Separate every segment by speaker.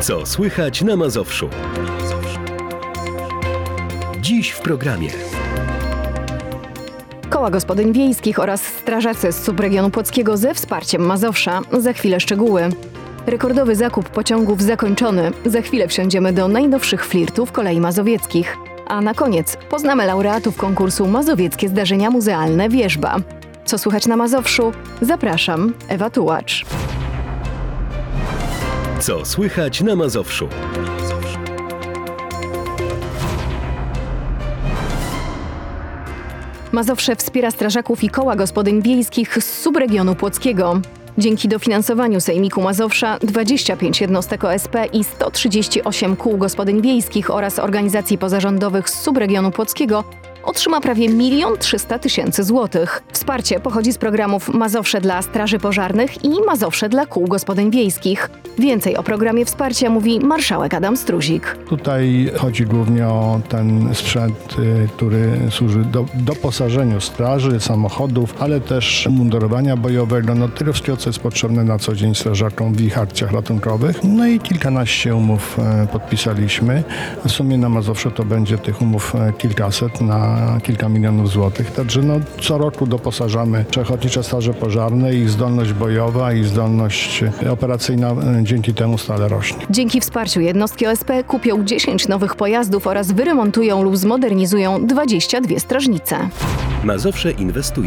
Speaker 1: Co słychać na Mazowszu? Dziś w programie.
Speaker 2: Koła gospodyń wiejskich oraz strażacy z subregionu płockiego ze wsparciem Mazowsza. Za chwilę szczegóły. Rekordowy zakup pociągów zakończony. Za chwilę wsiądziemy do najnowszych flirtów kolei mazowieckich. A na koniec poznamy laureatów konkursu Mazowieckie Zdarzenia Muzealne Wierzba. Co słychać na Mazowszu? Zapraszam, Ewa Tułacz.
Speaker 1: Co słychać na Mazowszu?
Speaker 2: Mazowsze wspiera strażaków i koła gospodyń wiejskich z subregionu płockiego. Dzięki dofinansowaniu Sejmiku Mazowsza 25 jednostek OSP i 138 kół gospodyń wiejskich oraz organizacji pozarządowych z subregionu płockiego otrzyma prawie 1 300 000 złotych. Wsparcie pochodzi z programów Mazowsze dla Straży Pożarnych i Mazowsze dla Kół Gospodyń Wiejskich. Więcej o programie wsparcia mówi marszałek Adam Struzik.
Speaker 3: Tutaj chodzi głównie o ten sprzęt, który służy doposażeniu straży, samochodów, ale też mundurowania bojowego, tyle wszystkiego, co jest potrzebne na co dzień strażakom w ich akcjach ratunkowych. No i kilkanaście umów podpisaliśmy. W sumie na Mazowszu to będzie tych umów kilkaset na kilka milionów złotych. Także co roku doposażamy Ochotnicze Straże Pożarne, ich zdolność bojowa i zdolność operacyjna dzięki temu stale rośnie.
Speaker 2: Dzięki wsparciu jednostki OSP kupią 10 nowych pojazdów oraz wyremontują lub zmodernizują 22 strażnice.
Speaker 1: Mazowsze inwestuje.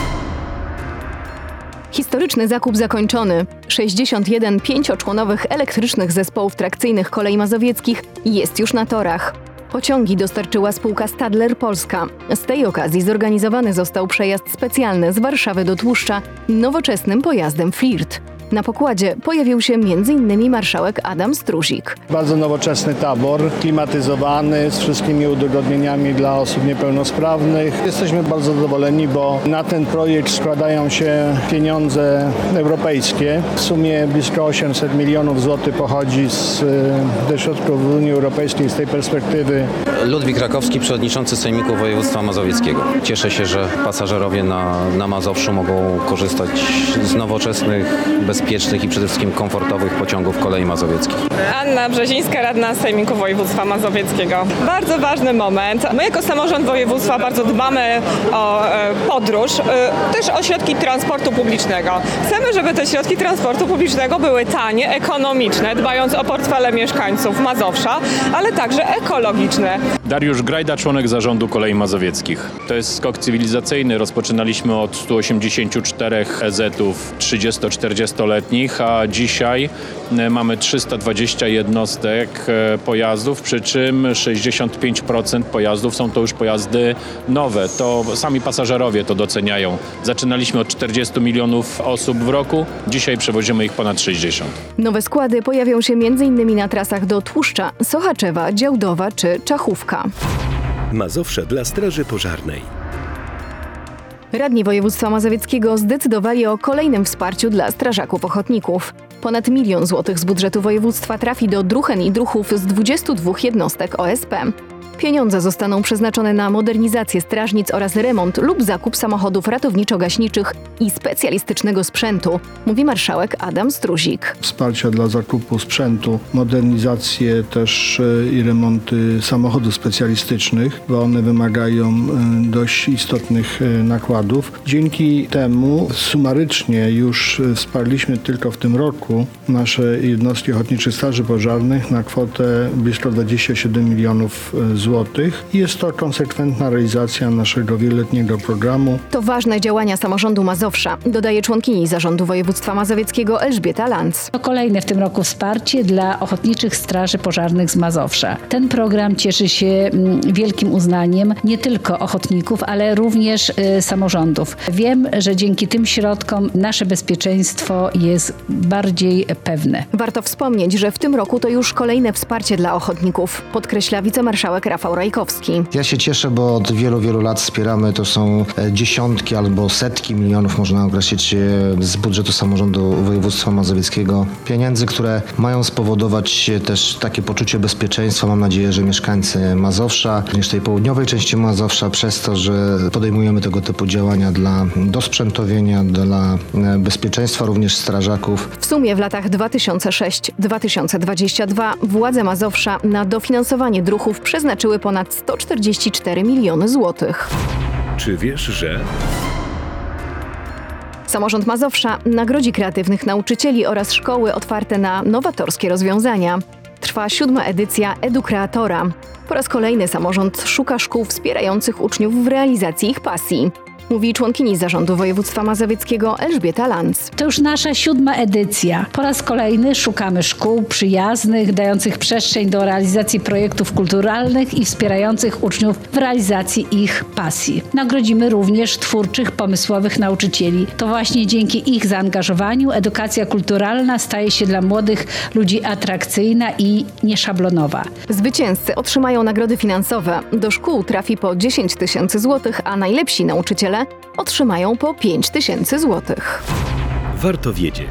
Speaker 2: Historyczny zakup zakończony. 61 5-członowych elektrycznych zespołów trakcyjnych kolei mazowieckich jest już na torach. Pociągi dostarczyła spółka Stadler Polska. Z tej okazji zorganizowany został przejazd specjalny z Warszawy do Tłuszcza nowoczesnym pojazdem Flirt. Na pokładzie pojawił się m.in. marszałek Adam Struzik.
Speaker 4: Bardzo nowoczesny tabor, klimatyzowany, z wszystkimi udogodnieniami dla osób niepełnosprawnych. Jesteśmy bardzo zadowoleni, bo na ten projekt składają się pieniądze europejskie. W sumie blisko 800 milionów złotych pochodzi ze środków Unii Europejskiej z tej perspektywy.
Speaker 5: Ludwik Rakowski, przewodniczący Sejmiku Województwa Mazowieckiego. Cieszę się, że pasażerowie na Mazowszu mogą korzystać z nowoczesnych, bezpiecznych i przede wszystkim komfortowych pociągów kolei mazowieckich.
Speaker 6: Anna Brzezińska, radna Sejmiku Województwa Mazowieckiego. Bardzo ważny moment. My jako samorząd województwa bardzo dbamy o podróż, też o środki transportu publicznego. Chcemy, żeby te środki transportu publicznego były tanie, ekonomiczne, dbając o portfele mieszkańców Mazowsza, ale także ekologiczne.
Speaker 7: Dariusz Grajda, członek zarządu kolei mazowieckich. To jest skok cywilizacyjny. Rozpoczynaliśmy od 184 EZ-ów 30-40-letnich, a dzisiaj mamy 320 jednostek pojazdów, przy czym 65% pojazdów są to już pojazdy nowe. To sami pasażerowie to doceniają. Zaczynaliśmy od 40 milionów osób w roku, dzisiaj przewozimy ich ponad 60.
Speaker 2: Nowe składy pojawią się m.in. na trasach do Tłuszcza, Sochaczewa, Działdowa czy Czachówka.
Speaker 1: Mazowsze dla Straży Pożarnej.
Speaker 2: Radni województwa mazowieckiego zdecydowali o kolejnym wsparciu dla strażaków ochotników. Ponad 1 000 000 złotych z budżetu województwa trafi do druhen i druhów z 22 jednostek OSP. Pieniądze zostaną przeznaczone na modernizację strażnic oraz remont lub zakup samochodów ratowniczo-gaśniczych i specjalistycznego sprzętu, mówi marszałek Adam Struzik.
Speaker 3: Wsparcia dla zakupu sprzętu, modernizację też i remonty samochodów specjalistycznych, bo one wymagają dość istotnych nakładów. Dzięki temu sumarycznie już wsparliśmy tylko w tym roku nasze jednostki Ochotniczych Straży Pożarnych na kwotę blisko 27 milionów złotych. Jest to konsekwentna realizacja naszego wieloletniego programu.
Speaker 2: To ważne działania samorządu Mazowsza, dodaje członkini Zarządu Województwa Mazowieckiego Elżbieta Lanz.
Speaker 8: To kolejne w tym roku wsparcie dla Ochotniczych Straży Pożarnych z Mazowsza. Ten program cieszy się wielkim uznaniem nie tylko ochotników, ale również samorządów. Wiem, że dzięki tym środkom nasze bezpieczeństwo jest bardziej pewne.
Speaker 2: Warto wspomnieć, że w tym roku to już kolejne wsparcie dla ochotników, podkreśla wicemarszałek Rafał Rafał Rajkowski.
Speaker 9: Ja się cieszę, bo od wielu lat wspieramy, to są dziesiątki albo setki milionów, można określić, z budżetu samorządu województwa mazowieckiego. Pieniędzy, które mają spowodować też takie poczucie bezpieczeństwa. Mam nadzieję, że mieszkańcy Mazowsza, również tej południowej części Mazowsza, przez to, że podejmujemy tego typu działania dla dosprzętowienia, dla bezpieczeństwa również strażaków.
Speaker 2: W sumie w latach 2006-2022 władze Mazowsza na dofinansowanie druhów przeznaczyły ponad 144 miliony złotych.
Speaker 1: Czy wiesz, że...
Speaker 2: Samorząd Mazowsza nagrodzi kreatywnych nauczycieli oraz szkoły otwarte na nowatorskie rozwiązania. Trwa 7. edycja EduKreatora. Po raz kolejny samorząd szuka szkół wspierających uczniów w realizacji ich pasji. Mówi członkini Zarządu Województwa Mazowieckiego Elżbieta Lanz.
Speaker 8: To już nasza 7. edycja. Po raz kolejny szukamy szkół przyjaznych, dających przestrzeń do realizacji projektów kulturalnych i wspierających uczniów w realizacji ich pasji. Nagrodzimy również twórczych, pomysłowych nauczycieli. To właśnie dzięki ich zaangażowaniu edukacja kulturalna staje się dla młodych ludzi atrakcyjna i nieszablonowa.
Speaker 2: Zwycięzcy otrzymają nagrody finansowe. Do szkół trafi po 10 tysięcy złotych, a najlepsi nauczyciele otrzymają po 5 tysięcy złotych.
Speaker 1: Warto wiedzieć.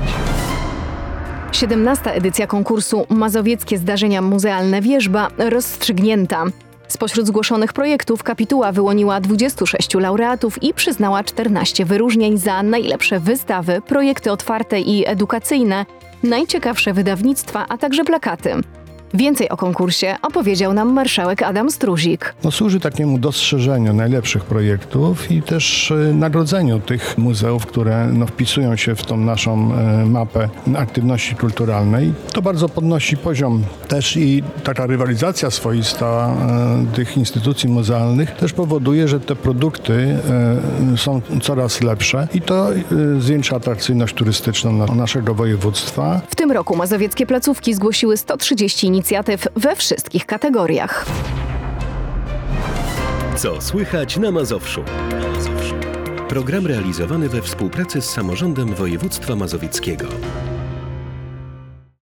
Speaker 2: 17. edycja konkursu Mazowieckie Zdarzenia Muzealne Wierzba rozstrzygnięta. Spośród zgłoszonych projektów kapituła wyłoniła 26 laureatów i przyznała 14 wyróżnień za najlepsze wystawy, projekty otwarte i edukacyjne, najciekawsze wydawnictwa, a także plakaty. Więcej o konkursie opowiedział nam marszałek Adam Struzik.
Speaker 3: Służy takiemu dostrzeżeniu najlepszych projektów i też nagrodzeniu tych muzeów, które wpisują się w tą naszą mapę aktywności kulturalnej. To bardzo podnosi poziom też i taka rywalizacja swoista tych instytucji muzealnych też powoduje, że te produkty są coraz lepsze i to zwiększa atrakcyjność turystyczną naszego województwa.
Speaker 2: W tym roku mazowieckie placówki zgłosiły 130 inicjatyw we wszystkich kategoriach.
Speaker 1: Co słychać na Mazowszu? Program realizowany we współpracy z Samorządem Województwa Mazowieckiego.